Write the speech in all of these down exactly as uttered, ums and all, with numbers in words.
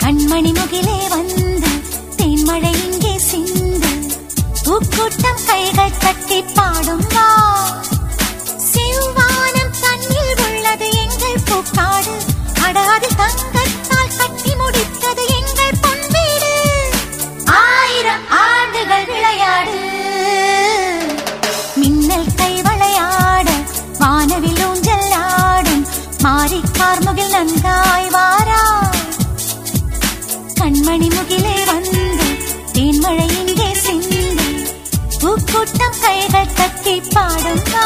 கண்மணி முகிலே வந்து தேன்மழை இங்கே சிந்து பூக்கூட்டம் கைகள் தட்டி பாடும் வா செவ்வானம் தண்ணில் உள்ளது எங்கள் பூக்காடு அடாது தங்கத்தால் கட்டி முடித்தது எங்கள் பொன்வீடு ஆயிரம் ஆண்டுகள் விளையாடு மின்னல் கை விளையாட வானவில் ஊஞ்சல் ஆடும் மாறி கார்முகில் நன்காய் வாரா கண்மணி முகிலே வந்து தேன்மழை இங்கே சிந்து பூக்கூட்டம் கைகள் தட்டி பாடும் வா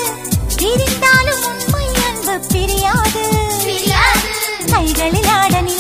கைகளில் ஆட நீ